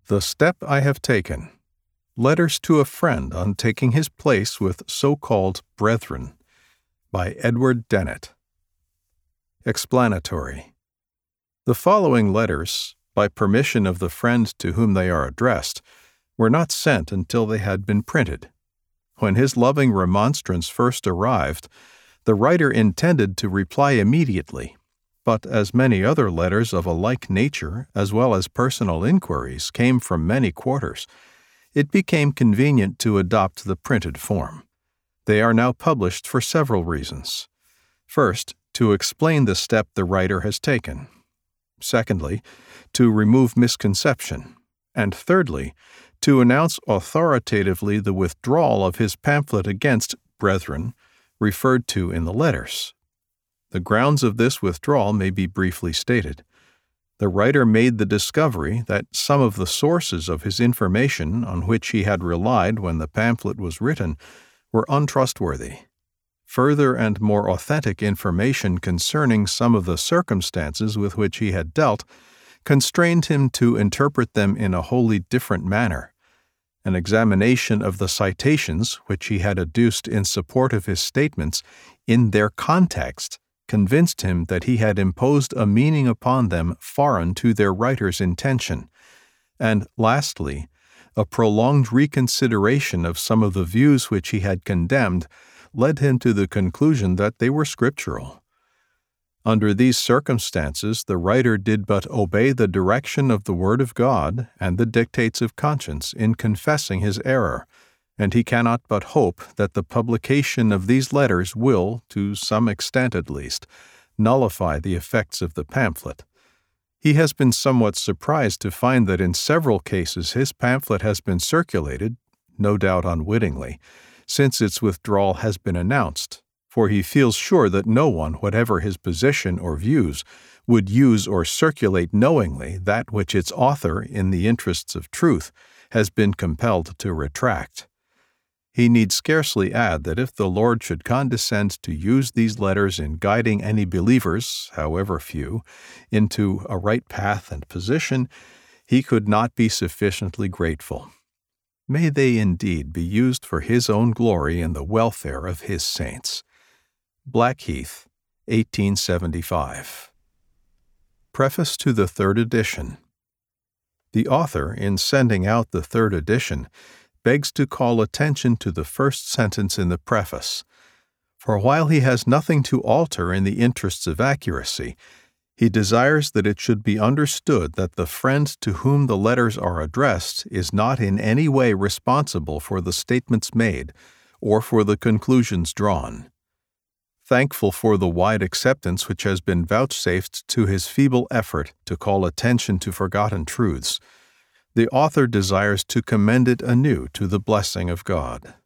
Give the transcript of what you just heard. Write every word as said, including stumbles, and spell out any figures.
The Step I Have Taken. Letters to a Friend on Taking His Place with So-Called Brethren, by Edward Dennett. Explanatory. The following letters, by permission of the friend to whom they are addressed, were not sent until they had been printed. When his loving remonstrance first arrived, the writer intended to reply immediately, but as many other letters of a like nature, as well as personal inquiries, came from many quarters, it became convenient to adopt the printed form. They are now published for several reasons. First, to explain the step the writer has taken. Secondly, to remove misconception. And thirdly, to announce authoritatively the withdrawal of his pamphlet against brethren, referred to in the letters. The grounds of this withdrawal may be briefly stated. The writer made the discovery that some of the sources of his information on which he had relied when the pamphlet was written were untrustworthy. Further and more authentic information concerning some of the circumstances with which he had dealt constrained him to interpret them in a wholly different manner. An examination of the citations which he had adduced in support of his statements in their context convinced him that he had imposed a meaning upon them foreign to their writer's intention. And lastly, a prolonged reconsideration of some of the views which he had condemned led him to the conclusion that they were scriptural. Under these circumstances, the writer did but obey the direction of the Word of God and the dictates of conscience in confessing his error, and he cannot but hope that the publication of these letters will, to some extent at least, nullify the effects of the pamphlet. He has been somewhat surprised to find that in several cases his pamphlet has been circulated, no doubt unwittingly, since its withdrawal has been announced, for he feels sure that no one, whatever his position or views, would use or circulate knowingly that which its author, in the interests of truth, has been compelled to retract. He need scarcely add that if the Lord should condescend to use these letters in guiding any believers, however few, into a right path and position, he could not be sufficiently grateful. May they indeed be used for his own glory and the welfare of his saints. Blackheath, eighteen seventy-five. Preface to the Third Edition. The author, in sending out the third edition, begs to call attention to the first sentence in the preface. For while he has nothing to alter in the interests of accuracy, he desires that it should be understood that the friend to whom the letters are addressed is not in any way responsible for the statements made or for the conclusions drawn. Thankful for the wide acceptance which has been vouchsafed to his feeble effort to call attention to forgotten truths, the author desires to commend it anew to the blessing of God.